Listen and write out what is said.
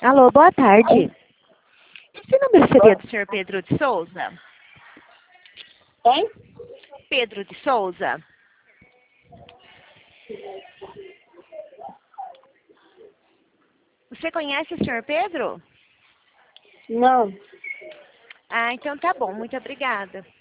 Alô, boa tarde. Esse número seria do senhor Pedro de Souza? Quem? Pedro de Souza? Você conhece o senhor Pedro? Não. Ah, então tá bom. Muito obrigada.